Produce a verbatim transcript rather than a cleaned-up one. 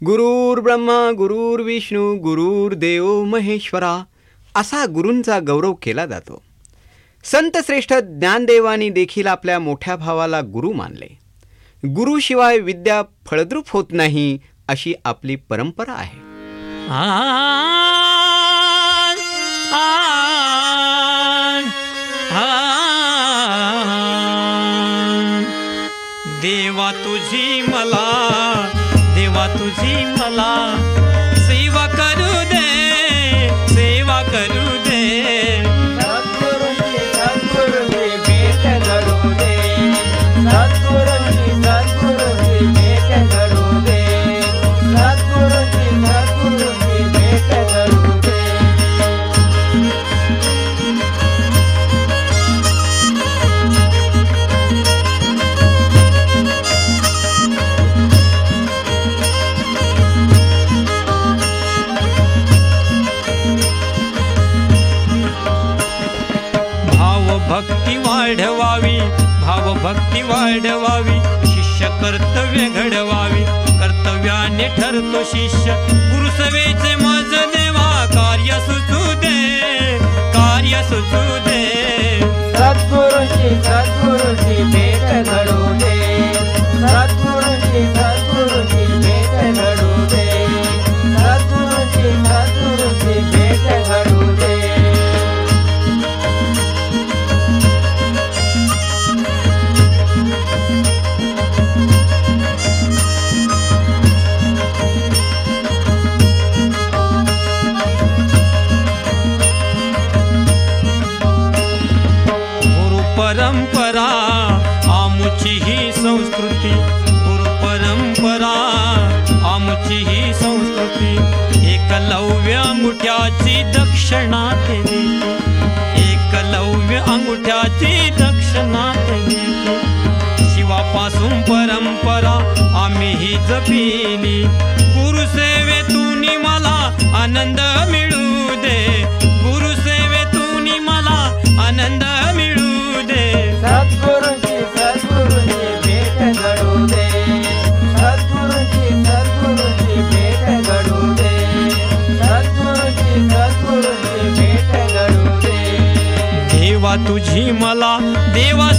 गुरुर् ब्रह्मा गुरुर्विष्णू गुरुर्देव महेश्वरा असा गुरूंचा गौरव केला जातो. संत श्रेष्ठ ज्ञानदेवानी देखील आपल्या मोठ्या भावाला गुरु मानले. गुरुशिवाय विद्या फळद्रूप होत नाही अशी आपली परंपरा आहे. देवा तुझी मला देवा तुझी मला सेवा करू दे सेवा करू दे. सद्गुरूंची सद्गुरूंची भेट घडू दे. सद्गुरूंची सद्गुरूंची भेट घडू दे. सद्गुरूंची सद्गुरूंची भेट घडू दे. भक्ती वाढवावी भावभक्ती वाढवावी शिष्य कर्तव्य घडवावी कर्तव्याने ठरतो शिष्य गुरुसेवेचे मज देवा कार्य सुचू दे कार्य सुचू दे. सद्गुरूंची सद्गुरूंची भेट घडू दे. सद्गुरूंची सद्गुरूंची भेट घडू दे. सद्गुरूंची सद्गुरूंची भेट घडू दे. परंपरा आमुची ही संस्कृती गुरु परंपरा आमुची ही संस्कृती. एकलव्य अंगुठ्याची दक्षिणा देते एकलव्य अंगुठ्याची दक्षिणा देते. शिवापासून परंपरा आम्ही ही जपिली गुरुसेवेतून मला आनंद मिळू दे गुरुसेवेतून मला आनंद मिळू दे. सद्गुरूंची सद्गुरूंची भेट घडू दे. सद्गुरूंची सद्गुरूंची भेट घडू दे. सद्गुरूंची सद्गुरूंची भेट घडू दे. देवा तुझी मला देवा